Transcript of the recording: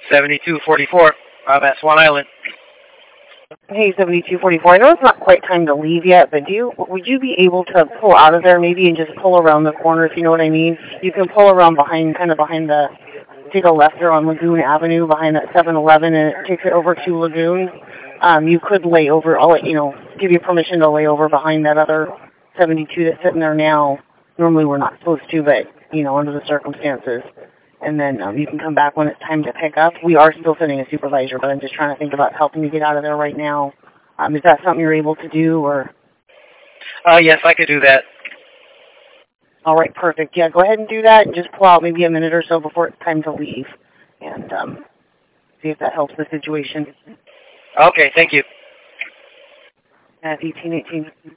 7244. I'm at Swan Island. Hey, 7244. I know it's not quite time to leave yet, but would you be able to pull out of there maybe and just pull around the corner, if you know what I mean? You can pull around kind of behind take a left there on Lagoon Avenue behind that 7-Eleven, and it takes it over to Lagoon. You could lay over, I'll let give you permission to lay over behind that other 72 that's sitting there now. Normally we're not supposed to, but, under the circumstances. And then you can come back when it's time to pick up. We are still sending a supervisor, but I'm just trying to think about helping you get out of there right now. Is that something you're able to do, or? Yes, I could do that. All right, perfect. Yeah, go ahead and do that, and just pull out maybe a minute or so before it's time to leave, and see if that helps the situation. Okay, thank you. At 1818.